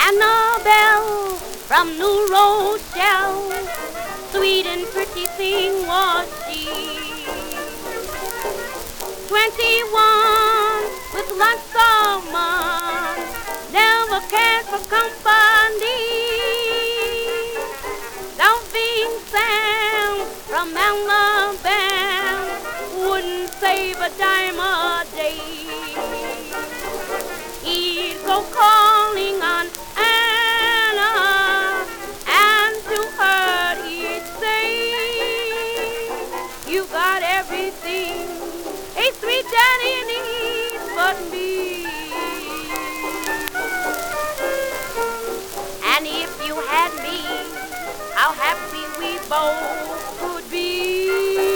Annabelle from New Rochelle, sweet and pretty thing was she. 21 with lots of money, never cared for company. Loving Sam from Alabama wouldn't save a dime a day. He'd go calling on Anna, and to her he'd say, "You got everything a sweet daddy needs but me. And if you had me, how happy we both would be."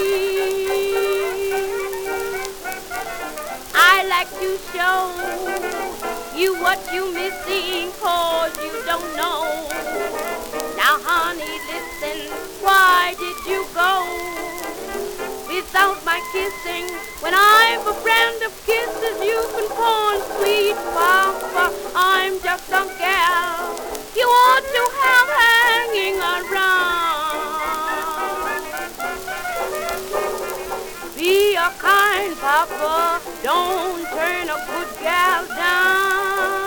I like to show you what you missing, 'cause you don't know. Now honey, listen, why did you go without my kissing? When I'm a friend of kisses, you can phone, sweet papa, I'm just a gal you ought to have hanging around. Be a kind papa, don't turn a good gal down.